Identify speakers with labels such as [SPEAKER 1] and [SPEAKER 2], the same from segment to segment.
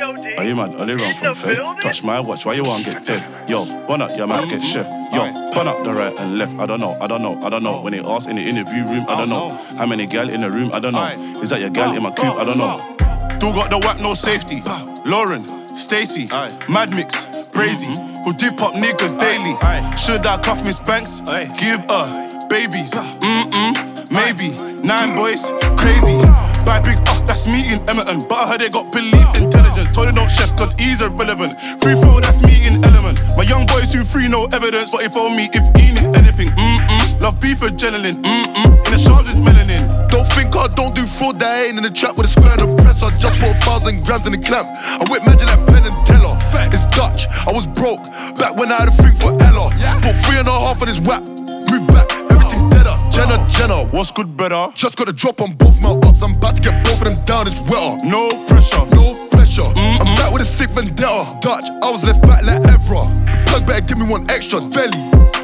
[SPEAKER 1] Are you mad? Only run from Fed. Touch my watch, why you want get dead? Yo, bun up, you might get chef. Yo, bun up the right and left. I don't know. When they ask in the interview room, I don't know. How many gal in the room, I don't know. Is that your gal in my coupe? I don't know. Still got the whack, no safety. Lauren, Stacy, Mad Mix, Brazy, who dip up niggas daily. Should I cuff Miss Banks? Give her babies. Maybe 9 boys, crazy. Buy big that's me in Emerton. But I heard they got police intelligence. Told they don't chef cause he's irrelevant. Free throw, that's me in Element. My young boys who free, no evidence. But if on me, if he need anything, love beef adrenaline, in the sharpest melanin.
[SPEAKER 2] Don't think I don't do fraud, that I ain't in the trap with a square and a press. I just bought 1,000 grams in the clamp. I whip magic like Penn and Teller. It's Dutch, I was broke, back when I had a thing for Ella. Bought 3.5 of this whap, move back, everything deader. Jenna,
[SPEAKER 1] what's good, brother?
[SPEAKER 2] Just got a drop on both my ups, I'm about to get both of them down, it's wetter.
[SPEAKER 1] No pressure.
[SPEAKER 2] I'm back with a sick vendetta. Dutch, I was left back like Evra. Plug better give me one extra, Velly.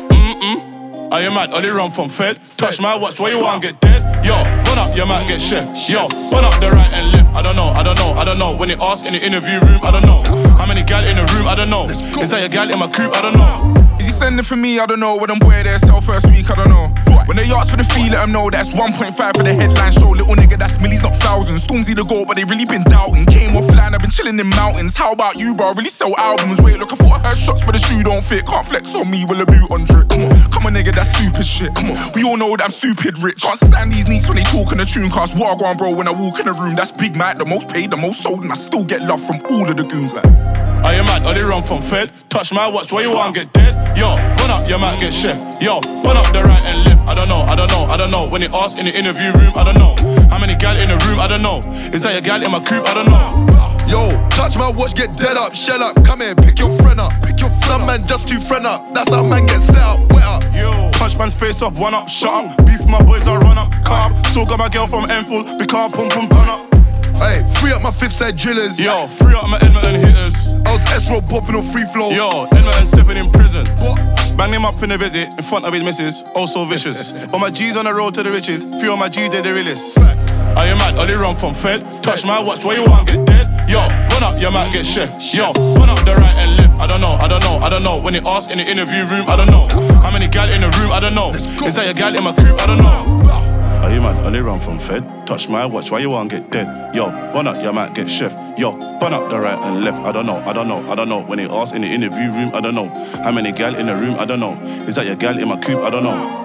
[SPEAKER 1] Are you mad? Only run from Fed. Touch my watch, why you want get dead? Yo, run up, you might get chef. Yo, run up the right and left. I don't know. When they ask in the interview room, I don't know. How many gal in the room, I don't know. Is that your gal in my coupe, I don't know.
[SPEAKER 3] Is he sending for me, I don't know. When them boy there sell first week, I don't know. When they ask for the fee, let them know that's 1.5 for the headline show. Little nigga, that's millies, not thousands. Stormzy the goal, but they really been doubting. Came offline, I've been chilling in mountains. How about you, bro? Really sell albums. Wait, look, I thought I heard shots, but the shoe don't fit. Can't flex on me with a boot on drip. Come on, nigga, that's stupid shit. We all know that I'm stupid rich. Can't stand these neeks when they talk in the tune cast. Wagwan, bro, when I walk in the room, that's Big Mac, the most paid, the most sold, and I still get love from all of the goons, like.
[SPEAKER 1] Are you mad? Only run from Fed. Touch my watch, why you want get dead? Yo, run up, you might get chef. Yo, run up the right and left. I don't know. When they ask in the interview room, I don't know. How many gal in the room, I don't know. Is that your gal in my coupe? I don't know.
[SPEAKER 2] Yo, touch my watch, get dead up, shell up. Come here, pick your friend up. Some man just too friend up. That's how man get set up, wet up.
[SPEAKER 1] Yo, punch man's face off, one up, shut up. Beef my boys, I run up, calm. Still got my girl from Enfield, big car, pum pum, turn up.
[SPEAKER 2] Hey, free up my fifth side drillers.
[SPEAKER 1] Yo, free up my Edmonton hitters.
[SPEAKER 2] I was S-Row popping on free flow.
[SPEAKER 1] Yo, Edmonton stepping in prison.
[SPEAKER 2] What?
[SPEAKER 1] Bang him up in a visit, in front of his missus, oh so vicious. All my G's on the road to the riches, few of my G's, they're the realest. Are you mad? Only run from Fed. Touch my watch, why you want get dead? Yo, run up, you might get chef. Yo, run up the right and left. I don't know. When they ask in the interview room, I don't know. How many gal in the room, I don't know. Is that your gal in my coupe? I don't know. Are you mad? Only run from Fed. Touch my watch, why you want get dead? Yo, run up, you might get chef. Yo, run up the right and left. I don't know. When they ask in the interview room, I don't know. How many gal in the room, I don't know. Is that your gal in my coupe? I don't know.